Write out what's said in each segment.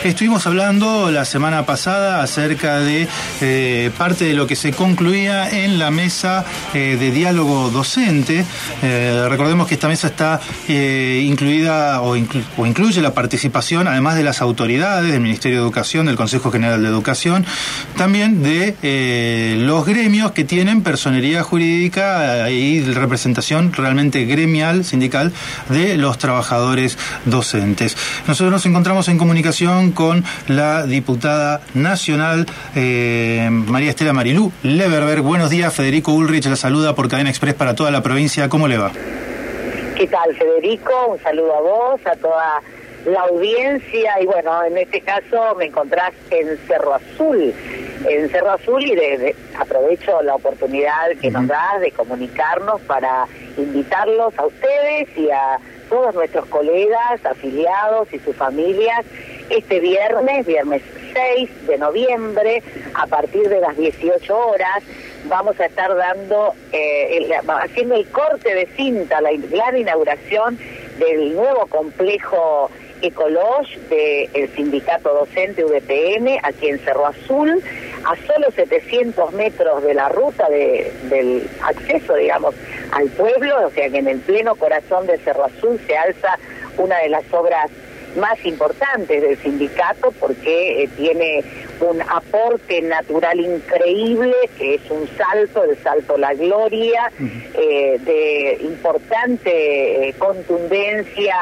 Estuvimos hablando la semana pasada acerca de parte de lo que se concluía en la mesa de diálogo docente. Recordemos que esta mesa está incluida o incluye la participación, además de las autoridades del Ministerio de Educación, del Consejo General de Educación, también de los gremios que tienen personería jurídica y representación realmente gremial, sindical, de los trabajadores docentes. Nosotros nos encontramos en comunicación con la diputada nacional María Estela Marilú Leverberg. Buenos días, Federico Ulrich la saluda por Cadena Express para toda la provincia. ¿Cómo le va? ¿Qué tal, Federico? Un saludo a vos, a toda la audiencia, y bueno, en este caso me encontrás en Cerro Azul, y aprovecho la oportunidad que nos das de comunicarnos para invitarlos a ustedes y a todos nuestros colegas, afiliados y sus familias, este viernes 6 de noviembre, a partir de las 18 horas, vamos a estar haciendo el corte de cinta, la gran inauguración del nuevo complejo Ecolodge del sindicato docente UDPM, aquí en Cerro Azul, a solo 700 metros de la ruta del acceso, digamos, al pueblo, o sea que en el pleno corazón de Cerro Azul se alza una de las obras más importantes del sindicato, porque tiene un aporte natural increíble, que es un salto, el salto a la gloria, de importante contundencia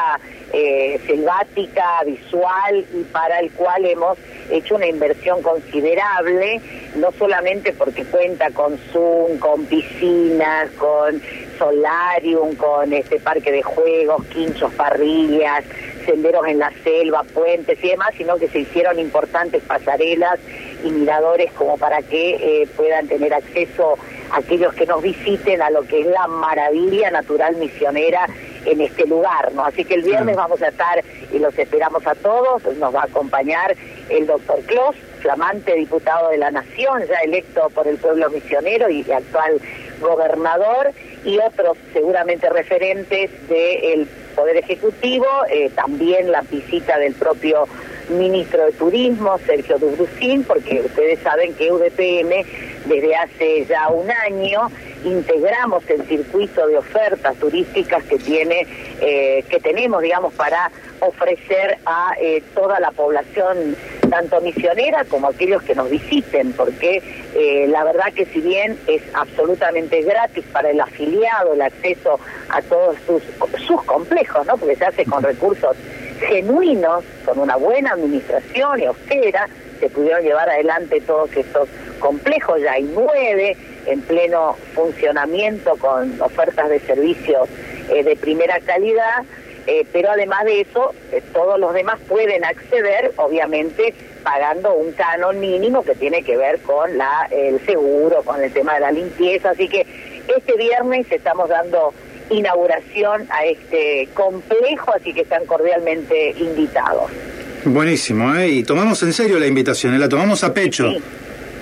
selvática, visual, y para el cual hemos hecho una inversión considerable, no solamente porque cuenta con Zoom, con piscinas, con solarium, con parque de juegos, quinchos, parrillas, senderos en la selva, puentes y demás, sino que se hicieron importantes pasarelas y miradores como para que puedan tener acceso aquellos que nos visiten a lo que es la maravilla natural misionera en este lugar, ¿no? Así que el viernes vamos a estar, y los esperamos a todos, nos va a acompañar el doctor Clos, flamante diputado de la Nación, ya electo por el pueblo misionero y actual gobernador, y otros seguramente referentes del Poder Ejecutivo, también la visita del propio ministro de Turismo, Sergio Dubrusín, porque ustedes saben que UDPM desde hace ya un año integramos el circuito de ofertas turísticas que tenemos, digamos, para ofrecer a toda la población, tanto misionera como aquellos que nos visiten, porque la verdad que si bien es absolutamente gratis para el afiliado el acceso a todos sus complejos, ¿no? Porque se hace con recursos genuinos, con una buena administración y austera, se pudieron llevar adelante todos estos complejos, ya hay 9 en pleno funcionamiento con ofertas de servicios de primera calidad, pero además de eso, todos los demás pueden acceder, obviamente pagando un canon mínimo que tiene que ver con el seguro, con el tema de la limpieza, así que este viernes estamos dando inauguración a este complejo, así que están cordialmente invitados. Buenísimo, y tomamos en serio la invitación, la tomamos a pecho. Sí.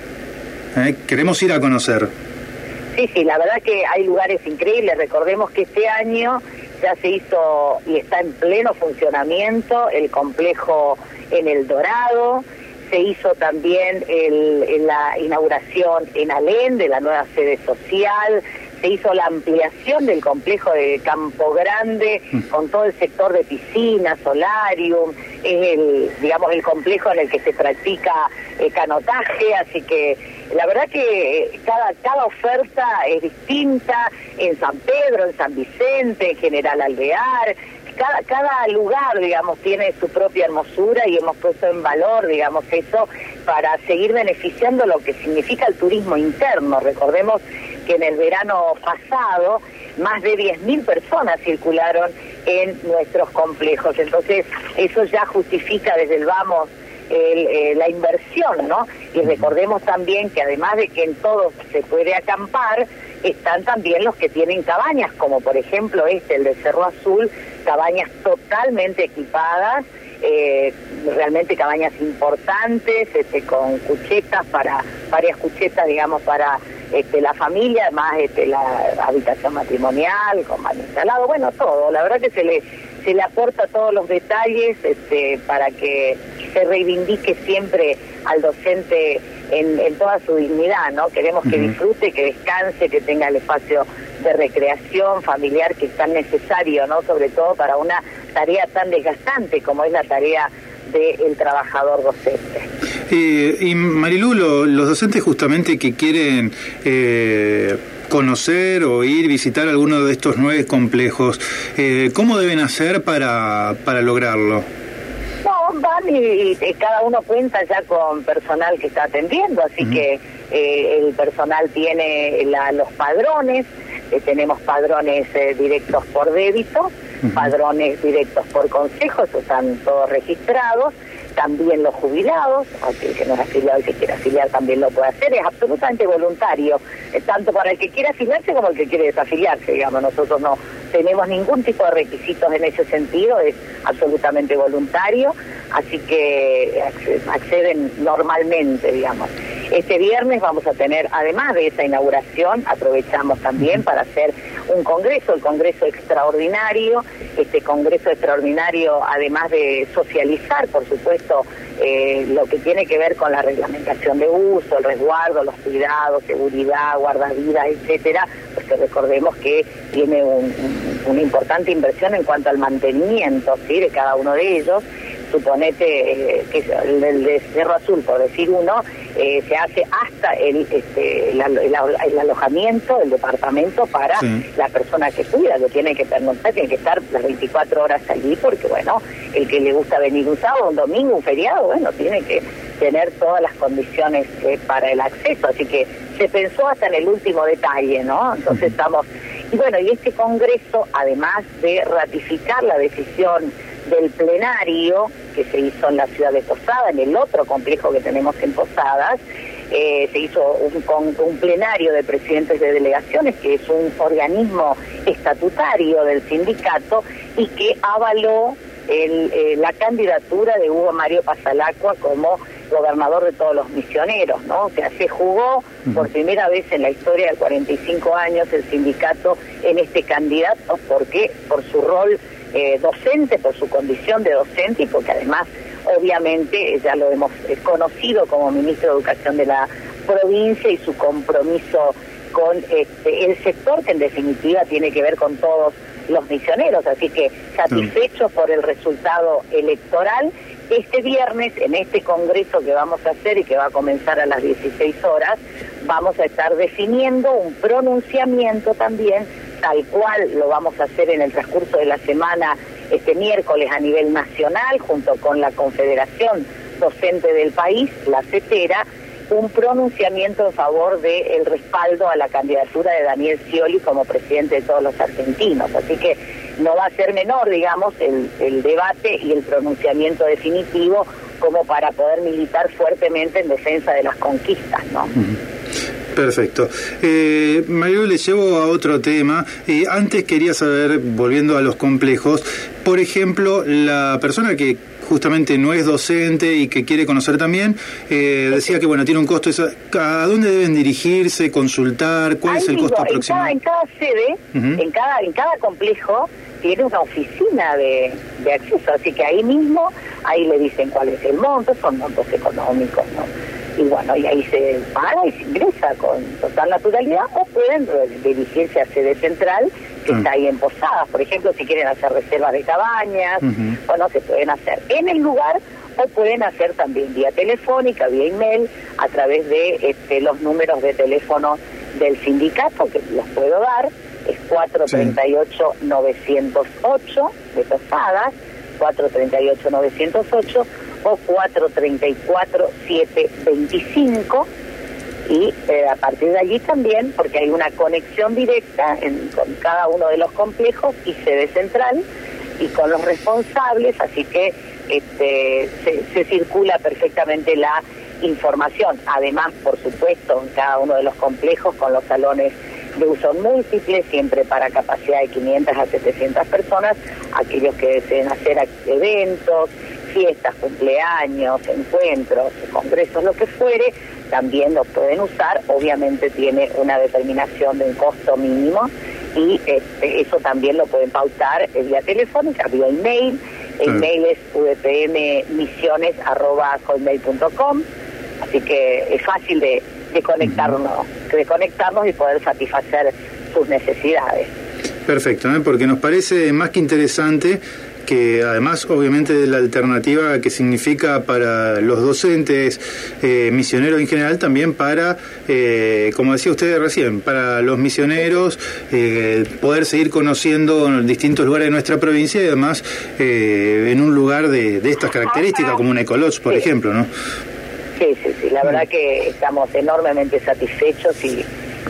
Queremos ir a conocer. Sí, la verdad que hay lugares increíbles. Recordemos que este año ya se hizo y está en pleno funcionamiento el complejo en El Dorado, se hizo también la inauguración en Alén de la nueva sede social, se hizo la ampliación del complejo de Campo Grande con todo el sector de piscinas, solarium, es el complejo en el que se practica canotaje, así que la verdad que cada oferta es distinta, en San Pedro, en San Vicente, en General Alvear, cada lugar, digamos, tiene su propia hermosura y hemos puesto en valor, digamos, eso para seguir beneficiando lo que significa el turismo interno. Recordemos que en el verano pasado más de 10.000 personas circularon en nuestros complejos, entonces eso ya justifica desde el vamos la inversión, ¿no? Y recordemos también que además de que en todos se puede acampar, están también los que tienen cabañas, como por ejemplo el de Cerro Azul, cabañas totalmente equipadas, realmente cabañas importantes, con cuchetas, varias cuchetas, digamos, para la familia, además la habitación matrimonial, con baño instalado, bueno, todo. La verdad que se le aporta todos los detalles para que se reivindique siempre al docente en toda su dignidad, ¿no? Queremos que disfrute, que descanse, que tenga el espacio de recreación familiar que es tan necesario, ¿no? Sobre todo para una tarea tan desgastante como es la tarea del trabajador docente. Y Marilú, los docentes justamente que quieren conocer o visitar alguno de estos 9 complejos, ¿cómo deben hacer para lograrlo? No, van y cada uno cuenta ya con personal que está atendiendo, así que el personal tiene los padrones, tenemos padrones directos por débito, padrones directos por consejos, están todos registrados, también los jubilados, aquel que no es afiliado y que quiera afiliar también lo puede hacer, es absolutamente voluntario, tanto para el que quiera afiliarse como el que quiere desafiliarse, digamos, nosotros no tenemos ningún tipo de requisitos en ese sentido, es absolutamente voluntario, así que acceden normalmente, digamos. Este viernes vamos a tener, además de esa inauguración, aprovechamos también para hacer un congreso, el congreso extraordinario. Este congreso extraordinario, además de socializar, por supuesto, lo que tiene que ver con la reglamentación de uso, el resguardo, los cuidados, seguridad, guardavidas, etcétera, porque recordemos que tiene una importante inversión en cuanto al mantenimiento, ¿sí?, de cada uno de ellos. Suponete que el de Cerro Azul, por decir uno, se hace hasta el alojamiento, el departamento para la persona que cuida, que tiene que pernoctar, tiene que estar las 24 horas allí, porque bueno, el que le gusta venir un sábado, un domingo, un feriado, bueno, tiene que tener todas las condiciones para el acceso, así que se pensó hasta en el último detalle, ¿no? Entonces estamos... Y bueno, y este congreso, además de ratificar la decisión del plenario que se hizo en la ciudad de Posadas, en el otro complejo que tenemos en Posadas, se hizo un plenario de presidentes de delegaciones, que es un organismo estatutario del sindicato y que avaló la candidatura de Hugo Mario Pasalacqua como gobernador de todos los misioneros, ¿no? O sea, se jugó por primera vez en la historia de 45 años el sindicato en este candidato, porque por su rol docente, por su condición de docente y porque además, obviamente, ya lo hemos conocido como ministro de Educación de la provincia y su compromiso con el sector que en definitiva tiene que ver con todos los misioneros, así que satisfechos por el resultado electoral, este viernes en este congreso que vamos a hacer y que va a comenzar a las 16 horas, vamos a estar definiendo un pronunciamiento también, tal cual lo vamos a hacer en el transcurso de la semana, este miércoles a nivel nacional, junto con la Confederación Docente del país, la CETERA, un pronunciamiento en favor del respaldo a la candidatura de Daniel Scioli como presidente de todos los argentinos. Así que no va a ser menor, digamos, el debate y el pronunciamiento definitivo como para poder militar fuertemente en defensa de las conquistas, ¿no? Perfecto. Marilú, le llevo a otro tema. Antes quería saber, volviendo a los complejos, por ejemplo, la persona que justamente no es docente y que quiere conocer también, decía que bueno, tiene un costo. ¿A dónde deben dirigirse, consultar? ¿Cuál es el costo aproximado? En cada sede, en cada complejo, tiene una oficina de acceso, así que ahí mismo, ahí le dicen cuál es el monto, son montos económicos, ¿no? Y bueno, y ahí se paga y se ingresa con total naturalidad, o pueden dirigirse a sede central, que está ahí en Posadas, por ejemplo, si quieren hacer reservas de cabañas, bueno, se pueden hacer en el lugar, o pueden hacer también vía telefónica, vía email, a través de los números de teléfono del sindicato, que los puedo dar, es 438-908 de Posadas, 438-908, o 434-725, y a partir de allí también, porque hay una conexión directa con cada uno de los complejos y sede central y con los responsables, así que se circula perfectamente la información. Además, por supuesto, en cada uno de los complejos con los salones de uso múltiple, siempre para capacidad de 500 a 700 personas, aquellos que deseen hacer eventos, fiestas, cumpleaños, encuentros, congresos, lo que fuere, también lo pueden usar. Obviamente tiene una determinación de un costo mínimo y eso también lo pueden pautar vía telefónica, vía email, El mail es udpmmisiones@hotmail.com, así que es fácil de conectarnos y poder satisfacer sus necesidades. Perfecto, porque nos parece más que interesante que además obviamente de la alternativa que significa para los docentes, misioneros en general, también para, como decía usted recién, para los misioneros, poder seguir conociendo distintos lugares de nuestra provincia y además en un lugar de estas características, como una Ecolodge, por ejemplo, ¿no? Sí, la verdad que estamos enormemente satisfechos y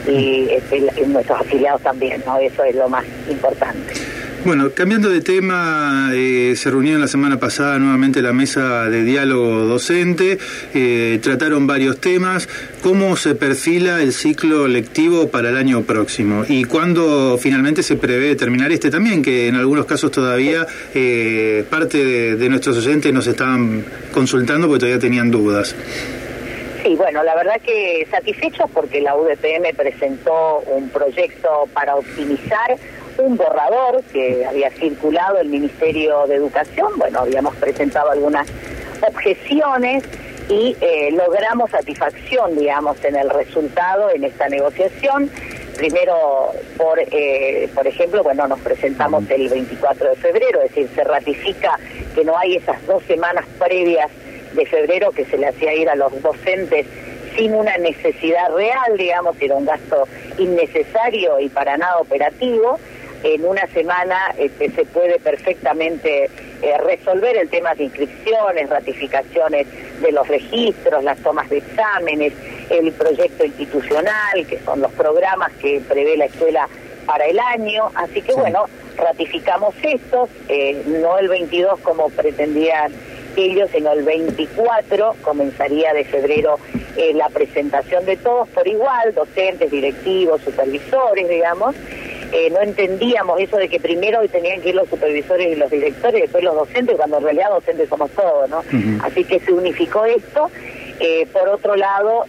nuestros afiliados también, ¿no? Eso es lo más importante. Bueno, cambiando de tema, se reunieron la semana pasada nuevamente la mesa de diálogo docente, trataron varios temas. ¿Cómo se perfila el ciclo lectivo para el año próximo? ¿Y cuándo finalmente se prevé terminar este también, que en algunos casos todavía parte de nuestros oyentes nos estaban consultando porque todavía tenían dudas? Sí, bueno, la verdad que satisfechos porque la UDPM presentó un proyecto para optimizar un borrador que había circulado el Ministerio de Educación. Bueno, habíamos presentado algunas objeciones y logramos satisfacción, digamos, en el resultado, en esta negociación. Primero, por ejemplo, bueno, nos presentamos el 24 de febrero, es decir, se ratifica que no hay esas 2 semanas previas de febrero que se le hacía ir a los docentes sin una necesidad real, digamos, era un gasto innecesario y para nada operativo. En una semana se puede perfectamente resolver el tema de inscripciones, ratificaciones de los registros, las tomas de exámenes, el proyecto institucional, que son los programas que prevé la escuela para el año. Así que bueno, ratificamos estos, no el 22 como pretendían ellos, sino el 24, comenzaría de febrero la presentación de todos por igual, docentes, directivos, supervisores, digamos. No entendíamos eso de que primero tenían que ir los supervisores y los directores y después los docentes, cuando en realidad docentes somos todos, ¿no? Así que se unificó esto. Por otro lado,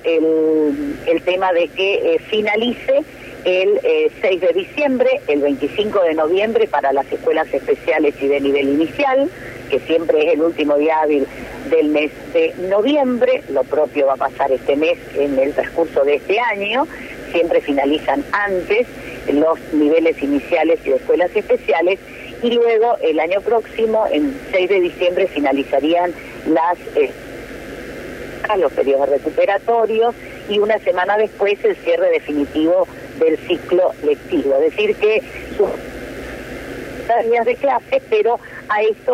el tema de que finalice el 6 de diciembre, el 25 de noviembre para las escuelas especiales y de nivel inicial, que siempre es el último día hábil del mes de noviembre. Lo propio va a pasar este mes en el transcurso de este año. Siempre finalizan antes los niveles iniciales y de escuelas especiales, y luego el año próximo, en 6 de diciembre, finalizarían los periodos recuperatorios y una semana después el cierre definitivo del ciclo lectivo. Es decir, que sus días de clase, pero a esto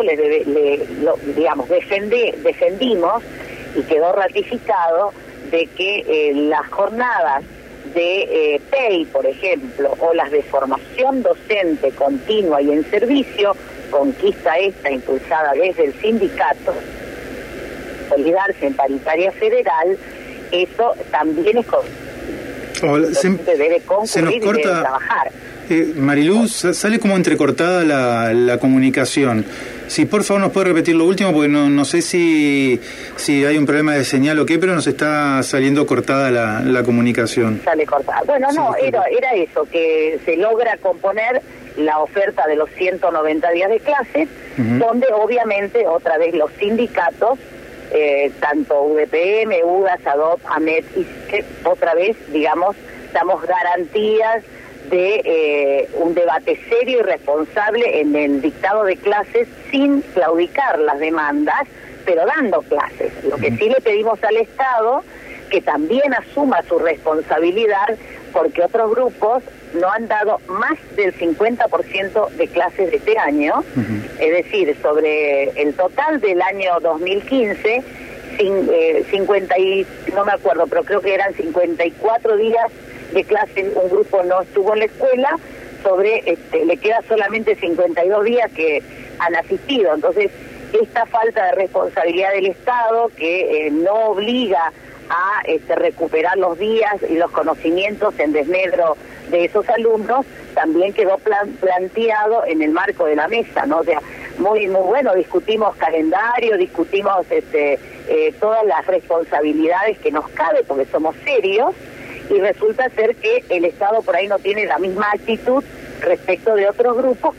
defendimos y quedó ratificado de que las jornadas de PEI, por ejemplo, o las de formación docente continua y en servicio, conquista esta impulsada desde el sindicato, solidarse en paritaria federal, eso también es debe concurrir y debe trabajar. Mariluz, sale como entrecortada la comunicación. Si por favor nos puede repetir lo último, porque no sé si hay un problema de señal o qué, pero nos está saliendo cortada la comunicación. Sale cortada. Bueno, no, era eso, que se logra componer la oferta de los 190 días de clases, donde obviamente otra vez los sindicatos, tanto UDPM, UDAS, ADOP, AMET y SEP, otra vez, digamos, damos garantías de un debate serio y responsable en el dictado de clases sin claudicar las demandas, pero dando clases. Lo que sí le pedimos al Estado, que también asuma su responsabilidad, porque otros grupos no han dado más del 50% de clases de este año, es decir, sobre el total del año 2015, 50 y, no me acuerdo, pero creo que eran 54 días de clase, un grupo no estuvo en la escuela, le queda solamente 52 días que han asistido. Entonces, esta falta de responsabilidad del Estado, que no obliga a recuperar los días y los conocimientos en desmedro de esos alumnos, también quedó planteado en el marco de la mesa, ¿no? O sea, muy bueno, discutimos calendario, discutimos todas las responsabilidades que nos cabe, porque somos serios, y resulta ser que el Estado por ahí no tiene la misma actitud respecto de otros grupos que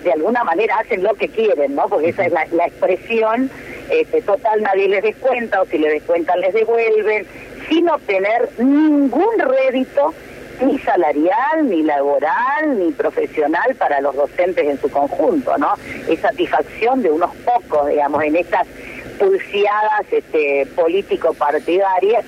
de alguna manera hacen lo que quieren, ¿no? Porque esa es la expresión, total nadie les descuenta, o si les descuentan les devuelven, sin obtener ningún rédito, ni salarial, ni laboral, ni profesional para los docentes en su conjunto, ¿no? Es satisfacción de unos pocos, digamos, en estas pulseadas político-partidarias,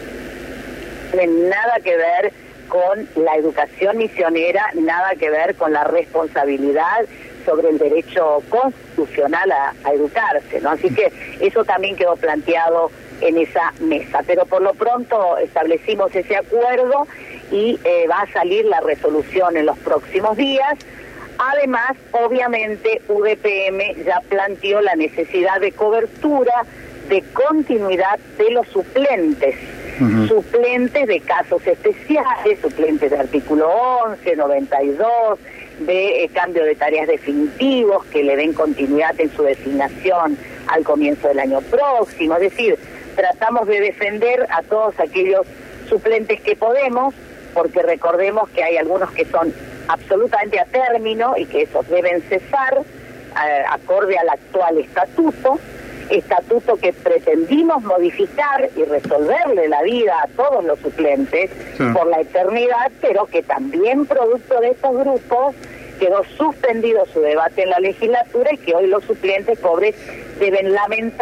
no tienen nada que ver con la educación misionera, nada que ver con la responsabilidad sobre el derecho constitucional a educarse, ¿no? Así que eso también quedó planteado en esa mesa, pero por lo pronto establecimos ese acuerdo y va a salir la resolución en los próximos días. Además, obviamente, UDPM ya planteó la necesidad de cobertura, de continuidad de los suplentes, suplentes de casos especiales, suplentes de artículo 11, 92, de cambio de tareas definitivos, que le den continuidad en su designación al comienzo del año próximo. Es decir, tratamos de defender a todos aquellos suplentes que podemos, porque recordemos que hay algunos que son absolutamente a término y que esos deben cesar acorde al actual estatuto que pretendimos modificar y resolverle la vida a todos los suplentes por la eternidad, pero que también producto de estos grupos quedó suspendido su debate en la legislatura y que hoy los suplentes pobres deben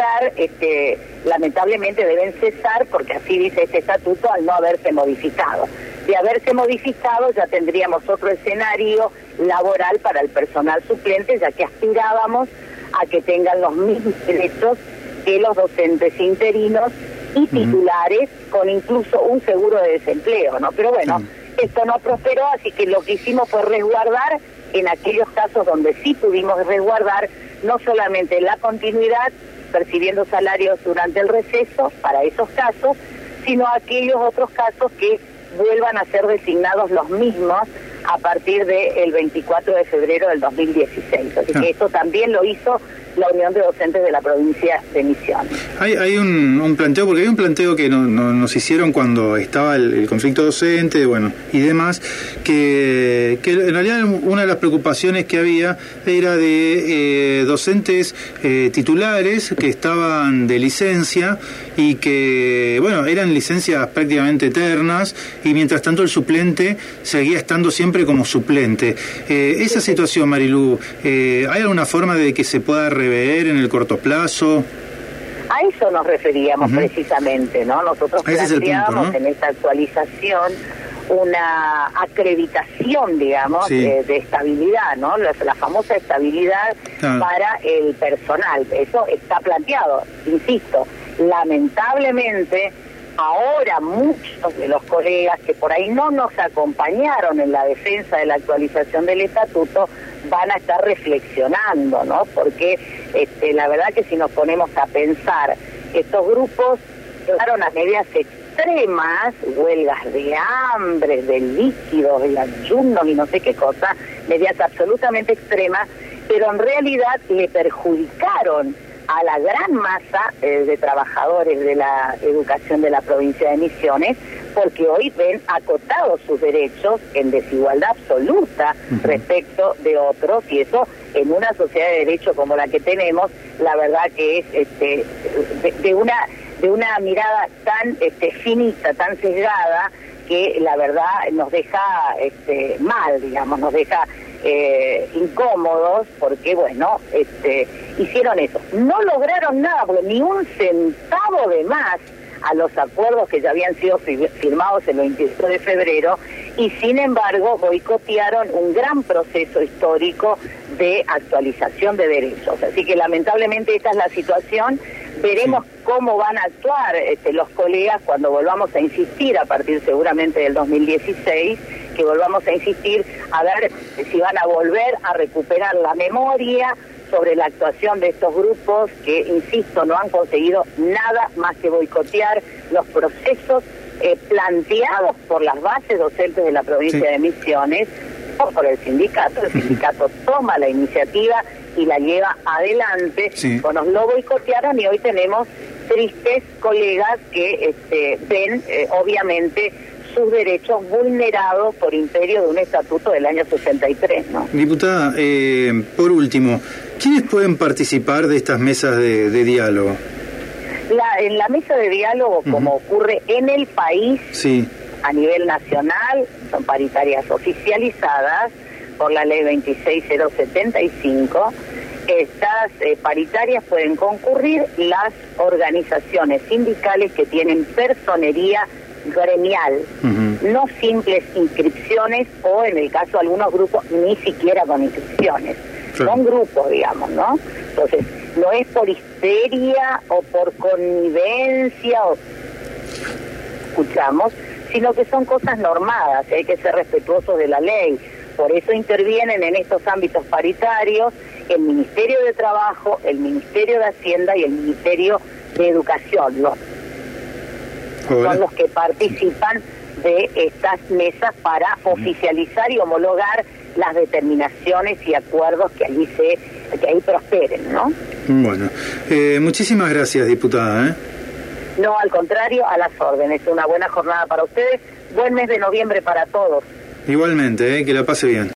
lamentablemente deben cesar, porque así dice este estatuto, al no haberse modificado. De haberse modificado ya tendríamos otro escenario laboral para el personal suplente, ya que aspirábamos a que tengan los mismos derechos que los docentes interinos y titulares, con incluso un seguro de desempleo, ¿no? Pero bueno, esto no prosperó, así que lo que hicimos fue resguardar en aquellos casos donde sí pudimos resguardar no solamente la continuidad, percibiendo salarios durante el receso para esos casos, sino aquellos otros casos que vuelvan a ser designados los mismos a partir del 24 de febrero del 2016. Así que esto también lo hizo la Unión de Docentes de la provincia de Misiones. Hay un planteo, porque hay un planteo que nos hicieron cuando estaba el conflicto docente, bueno, y demás, que en realidad una de las preocupaciones que había era de docentes titulares que estaban de licencia y que, bueno, eran licencias prácticamente eternas, y mientras tanto el suplente seguía estando siempre como suplente. Esa situación, Marilú, ¿hay alguna forma de que se pueda rever en el corto plazo? A eso nos referíamos precisamente, ¿no? Nosotros planteábamos en esta actualización una acreditación, digamos, de estabilidad, ¿no? La famosa estabilidad para el personal. Eso está planteado, insisto, lamentablemente. Ahora muchos de los colegas que por ahí no nos acompañaron en la defensa de la actualización del estatuto van a estar reflexionando, ¿no? Porque la verdad que si nos ponemos a pensar, estos grupos llevaron a medidas extremas, huelgas de hambre, de líquidos, de ayunos y no sé qué cosa, medidas absolutamente extremas, pero en realidad le perjudicaron a la gran masa de trabajadores de la educación de la provincia de Misiones, porque hoy ven acotados sus derechos en desigualdad absoluta respecto de otros, y eso en una sociedad de derecho como la que tenemos, la verdad que es de una mirada tan finita, tan sesgada, que la verdad nos deja mal, digamos, nos deja incómodos, porque bueno, hicieron eso. No lograron nada, porque ni un centavo de más a los acuerdos que ya habían sido firmados el 28 de febrero, y sin embargo boicotearon un gran proceso histórico de actualización de derechos. Así que lamentablemente esta es la situación. Veremos cómo van a actuar los colegas cuando volvamos a insistir a partir seguramente del 2016, que volvamos a insistir a ver si van a volver a recuperar la memoria sobre la actuación de estos grupos que, insisto, no han conseguido nada más que boicotear los procesos planteados por las bases docentes de la provincia de Misiones o por el sindicato. El sindicato toma la iniciativa y la lleva adelante. Nos lo boicotearon y hoy tenemos tristes colegas que ven obviamente sus derechos vulnerados por imperio de un estatuto del año 63, ¿no? Diputada, por último, ¿quiénes pueden participar de estas mesas de diálogo? En la mesa de diálogo, como ocurre en el país, sí, a nivel nacional, son paritarias oficializadas por la ley 26075. Estas paritarias pueden concurrir las organizaciones sindicales que tienen personería gremial, no simples inscripciones o, en el caso de algunos grupos, ni siquiera con inscripciones. Claro. Son grupos, digamos, ¿no? Entonces, no es por histeria o por connivencia, escuchamos, sino que son cosas normadas, hay que ser respetuosos de la ley. Por eso intervienen en estos ámbitos paritarios el Ministerio de Trabajo, el Ministerio de Hacienda y el Ministerio de Educación. Son los que participan de estas mesas para oficializar y homologar las determinaciones y acuerdos que ahí prosperen, ¿no? Bueno, muchísimas gracias, diputada. No, al contrario, a las órdenes. Una buena jornada para ustedes. Buen mes de noviembre para todos. Igualmente, que la pase bien.